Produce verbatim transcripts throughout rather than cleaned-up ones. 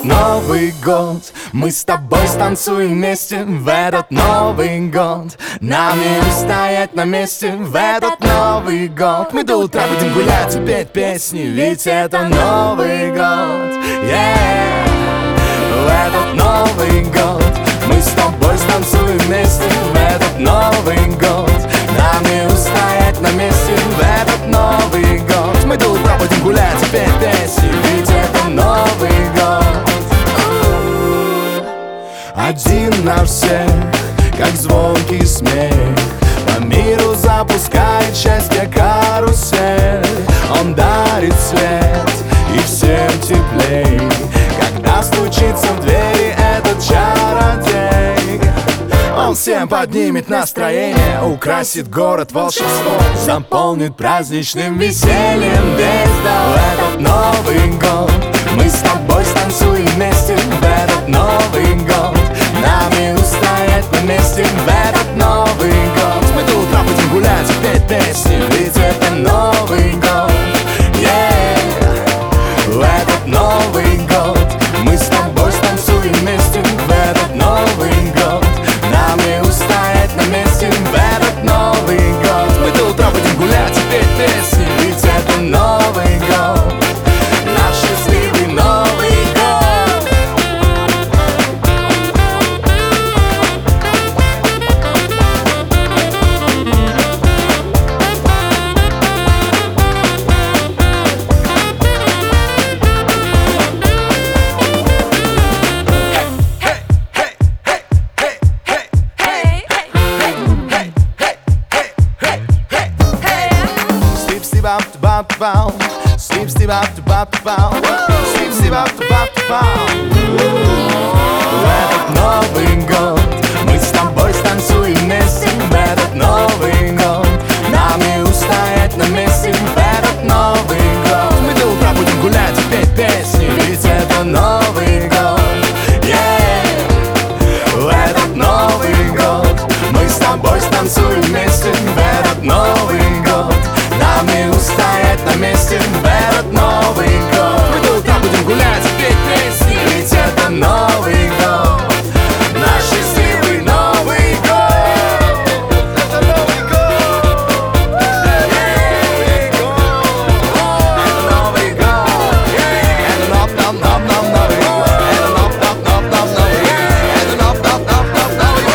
этот Новый год мы с тобой станцуем вместе. В этот Новый год нам не устоять на месте. В этот Новый год мы до утра будем гулять и петь песни, ведь это Новый год, yeah. В этот Новый год мы с тобой станцуем вместе. В этот Новый год нам не устоять на месте. В этот Новый год мы до утра будем гулять и петь песни, ведь это Новый год. Один на всех, как звонкий смех, по миру запускает счастье карусель. Он дарит свет и всем теплей, когда стучится в двери этот чародей. Он всем поднимет настроение, украсит город волшебством, заполнит праздничным весельем весь дом. В этот Новый год мы с тобой станцуем вместе. В этот Новый год нам не устоять на месте. В этот Новый год мы до утра будем гулять и петь песни, ведь это Новый год, yeah. В этот Новый год мы с тобой станцуем вместе. В этот Новый год нам не устоять на месте. В этот Новый год мы до утра будем гулять и петь песни, ведь это Новый год, наш счастливый Новый год. Sleep, sleep, up to bop to bow. Sleep, sleep, up to bop to bow. В этот Новый год мы с тобой станцуем вместе. В этот Новый год нам не устоять на месте. В этот Новый год мы до утра будем гулять и петь песни, ведь это Новый год, yeah. В этот Новый год мы с тобой станцуем вместе. В этот Новый год нам не устоять на месте. В этот Новый год мы до утра будем гулять и петь песни, ведь это Новый год, наш счастливый Новый год. Это Новый год, это Новый год, это Новый год, это Новый год, это Новый год, это Новый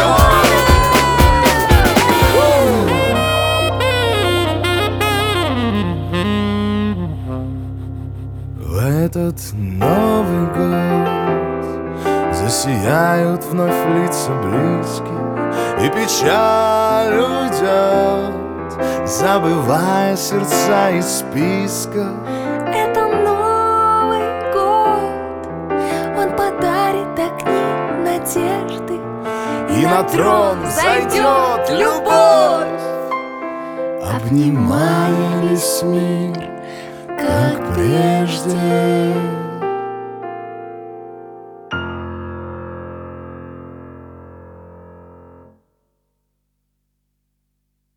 год. В этот Новый год засияют вновь лица близких, и печаль уйдет, забывая сердца из списка. Это Новый год, он подарит огни надежды, И на трон зайдет любовь, обнимая весь мир, как прежде.